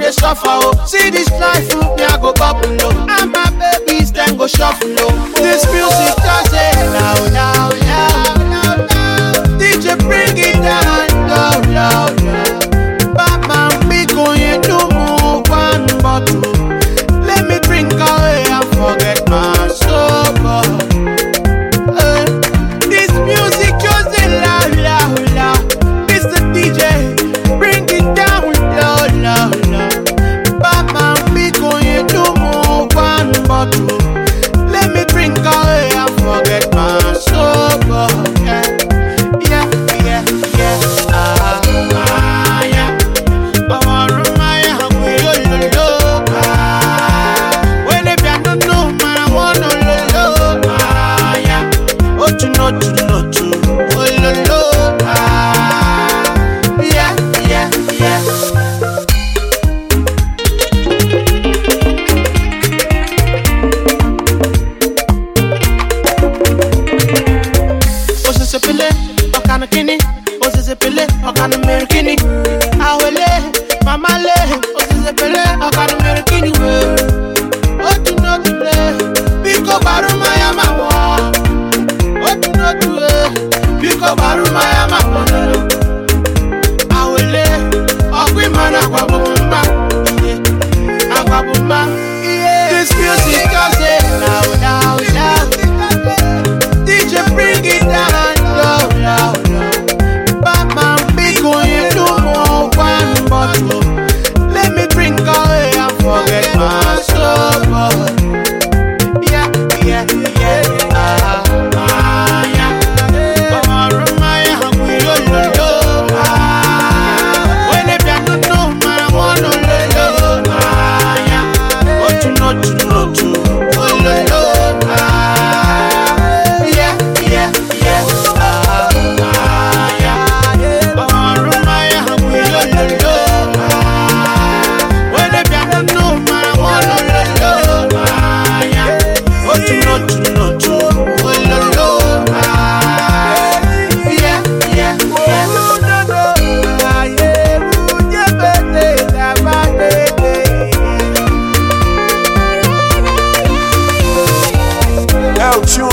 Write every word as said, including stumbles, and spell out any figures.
they suffer, oh. See this life, oh, me I go bubble, oh. And my babies then go shuffle, oh. This music does it loud, loud, loud, loud, loud. D J bring it down, loud, loud, loud. Batman be going to move one bottle. Let me drink away and forget my sober. Uh, this music just a loud, loud, loud. Mister D J, bring it down, loud, loud, loud. Batman be going to move one bottle. Let me drink away and forget my sober. Yeah, yeah, yeah, yeah. Ah, ah, yeah. I want to my hungry, oh, lo, lo. Ah, when if you don't know, man, I want to lo, lo. Ah, yeah. Oh, to know, to know, to oh, lo, lo. Ah, yeah, yeah, yeah. Osisepele, okana kini. Osisepele, okana merikini. Awele, mamale. Osisepele, okana merikini we. Otuno tule, biko baruma ya mawa. Otuno tule, biko baruma ya mawa. Awele, okwi mana kwa bumba. Akwa bumba. This music does it loud, loud, loud. D J bring it down, loud, loud, loud. Batman be going to more one bottle. Let me drink away and forget my sober. Yeah, yeah, yeah. Ah, ah, yeah. Come on, Romaya, hungry, oh, lo, lo. Ah, when if you don't know, man, I want to lo, lo. Ah, yeah. Oh, to know, to know, to oh, lo, lo. Ah, yeah, yeah, yeah. Ah, ah, yeah. Come on, Romaya, hungry, oh, lo, lo. Ah, when if you don't know, man, I want to lo, lo. Ah, yeah. Oh, to know, to know, to oh, lo, lo. Ah, yeah, yeah, yeah. El Tune.